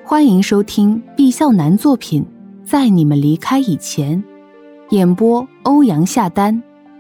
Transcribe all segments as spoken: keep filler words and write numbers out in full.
欢迎收听毕笑男作品《在你们离开以前》，演播欧阳夏丹。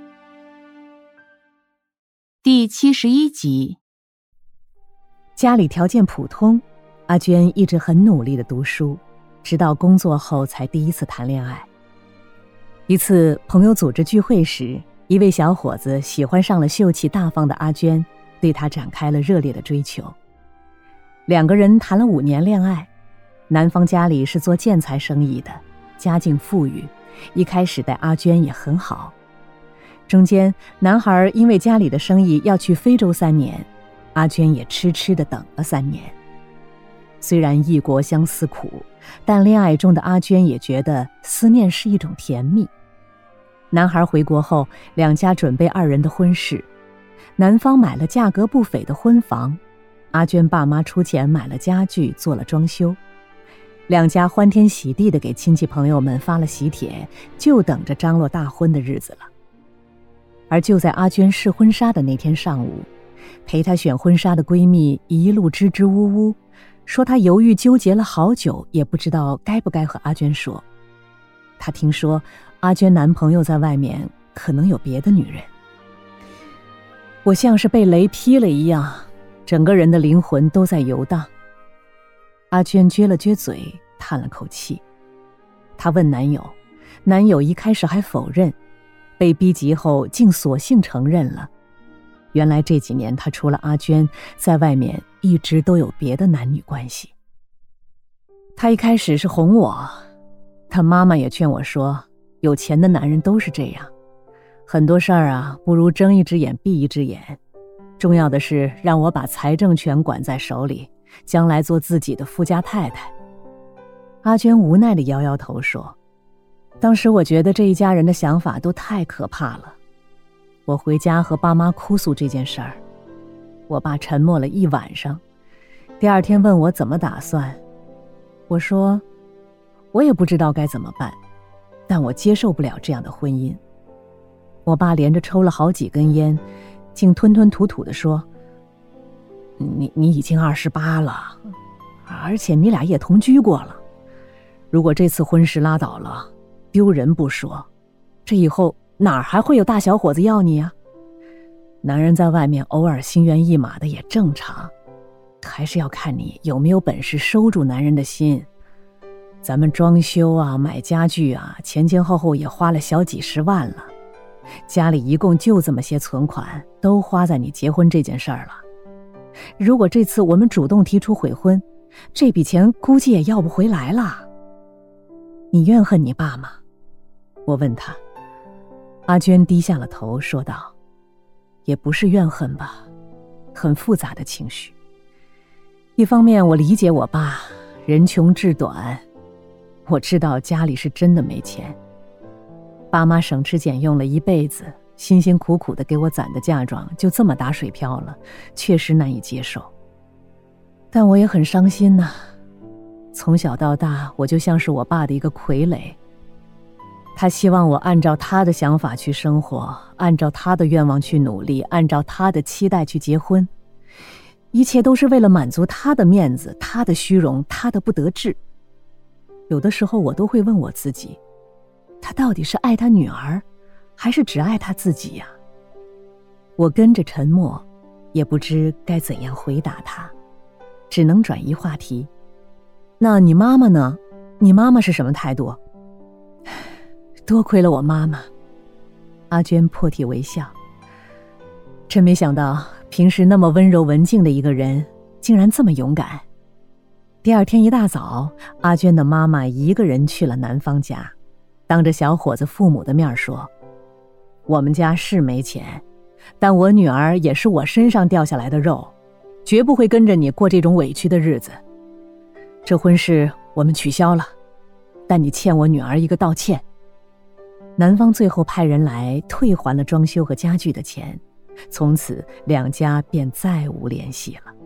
第七十一集。 家里条件普通，阿娟一直很努力地读书，直到工作后才第一次谈恋爱。一次朋友组织聚会时，一位小伙子喜欢上了秀气大方的阿娟，对她展开了热烈的追求。两个人谈了五年恋爱，男方家里是做建材生意的，家境富裕，一开始待阿娟也很好。中间男孩因为家里的生意要去非洲三年，阿娟也痴痴地等了三年。虽然异国相思苦，但恋爱中的阿娟也觉得思念是一种甜蜜。男孩回国后，两家准备二人的婚事，男方买了价格不菲的婚房，阿娟爸妈出钱买了家具，做了装修。两家欢天喜地地给亲戚朋友们发了喜帖，就等着张罗大婚的日子了。而就在阿娟试婚纱的那天上午，陪她选婚纱的闺蜜一路支支吾吾，说她犹豫纠结了好久，也不知道该不该和阿娟说。她听说阿娟男朋友在外面可能有别的女人。我像是被雷劈了一样，整个人的灵魂都在游荡。阿娟撅了撅嘴，叹了口气。她问男友，男友一开始还否认，被逼急后竟索性承认了。原来这几年他除了阿娟，在外面一直都有别的男女关系。他一开始是哄我，他妈妈也劝我说，有钱的男人都是这样，很多事儿啊，不如睁一只眼闭一只眼。重要的是让我把财政权管在手里，将来做自己的富家太太。阿娟无奈地摇摇头说，当时我觉得这一家人的想法都太可怕了。我回家和爸妈哭诉这件事儿，我爸沉默了一晚上，第二天问我怎么打算。我说我也不知道该怎么办，但我接受不了这样的婚姻。我爸连着抽了好几根烟，竟吞吞吐吐地说，你你已经二十八了，而且你俩也同居过了，如果这次婚事拉倒了，丢人不说，这以后哪儿还会有大小伙子要你啊？男人在外面偶尔心猿意马的也正常，还是要看你有没有本事收住男人的心。咱们装修啊，买家具啊，前前后后也花了小几十万了，家里一共就这么些存款，都花在你结婚这件事儿了。如果这次我们主动提出悔婚，这笔钱估计也要不回来了。你怨恨你爸吗？我问他。阿娟低下了头说道，也不是怨恨吧，很复杂的情绪。一方面我理解我爸，人穷志短，我知道家里是真的没钱，爸妈省吃俭用了一辈子，辛辛苦苦地给我攒的嫁妆就这么打水漂了，确实难以接受。但我也很伤心呐、啊，从小到大我就像是我爸的一个傀儡，他希望我按照他的想法去生活，按照他的愿望去努力，按照他的期待去结婚，一切都是为了满足他的面子，他的虚荣，他的不得志。有的时候我都会问我自己，他到底是爱他女儿，还是只爱他自己呀、啊？我跟着沉默，也不知该怎样回答他，只能转移话题。那你妈妈呢？你妈妈是什么态度？多亏了我妈妈。阿娟破涕为笑。真没想到，平时那么温柔文静的一个人，竟然这么勇敢。第二天一大早，阿娟的妈妈一个人去了男方家，当着小伙子父母的面说，我们家是没钱，但我女儿也是我身上掉下来的肉，绝不会跟着你过这种委屈的日子。这婚事我们取消了，但你欠我女儿一个道歉。男方最后派人来退还了装修和家具的钱，从此两家便再无联系了。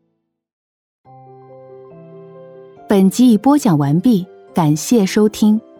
本集已播讲完毕，感谢收听。